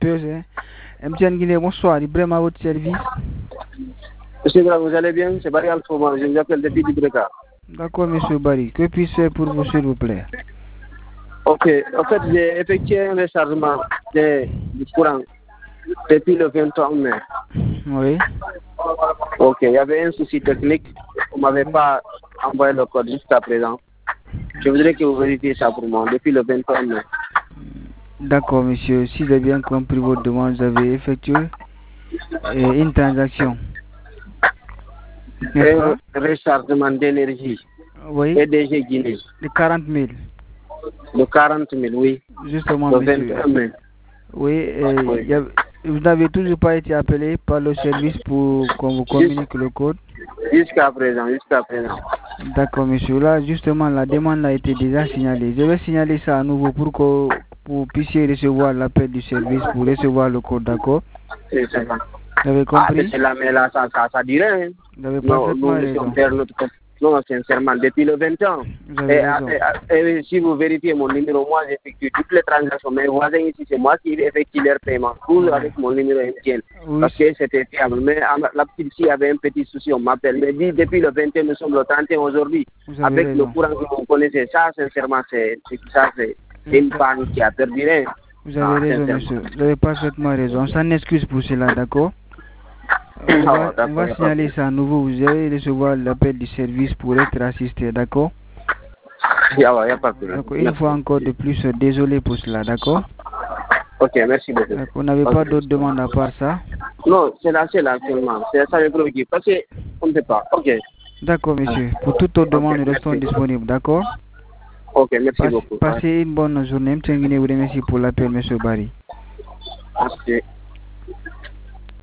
Hein. MTN Guinée, bonsoir. Ibrahim à votre service. Monsieur Gra, vous allez bien? C'est Barry Alfoma, je vous appelle depuis Dubreka. D'accord, monsieur Barry. Que puis-je faire pour vous, s'il vous plaît? Ok, en fait, j'ai effectué un rechargement du courant depuis le 23 mai. Oui. Ok, il y avait un souci technique. Vous ne m'avez pas envoyé le code jusqu'à présent. Je voudrais que vous vérifiez ça pour moi depuis le 23 mai. D'accord, monsieur. Si j'ai bien compris votre demande, vous avez effectué une transaction. Un rechargement d'énergie. Oui. EDG Guinée. De 40 000. De 40 000, oui. Justement, le monsieur. 21 mai. Oui, vous n'avez toujours pas été appelé par le service pour qu'on vous communique le code? Jusqu'à présent. D'accord, monsieur. Là, justement, la demande a été déjà signalée. Je vais signaler ça à nouveau pour que vous puissiez recevoir l'appel du service pour recevoir le code, d'accord? C'est ça. Vous avez compris? C'est là, mais là, ça dirait. Hein. Vous avez parfaitement raison. Non, sincèrement, depuis le 20 ans. Vous avez raison. Et si vous vérifiez mon numéro, moi j'effectue toutes les transactions. Mes voisins ici, c'est moi qui effectue leur paiement. Toujours avec mon numéro MTN. Oui. Parce que c'était fiable. Mais la petite fille avait un petit souci, on m'appelle. Mais dit, depuis le 21, nous sommes le 31 aujourd'hui. Avec raison. le courant que vous connaissez, ça, sincèrement, c'est une panne qui a perdu. Vous avez raison, monsieur. Vous avez parfaitement raison. On s'en excuse pour cela, d'accord? On va signaler ça à nouveau. Vous allez recevoir l'appel du service pour être assisté, d'accord? Il n'y a pas de problème. Donc, une fois encore de plus, désolé pour cela, d'accord? Ok, merci beaucoup. Vous n'avez pas d'autres demandes à part ça? Non, c'est là actuellement. C'est ça le problème. Parce qu'on ne sait pas. Ok. D'accord, monsieur. Pour toute autre demande, nous restons disponibles, d'accord? Ok, merci beaucoup. Passez une bonne journée. M. Nguine vous remercie pour l'appel, monsieur Barry. Merci.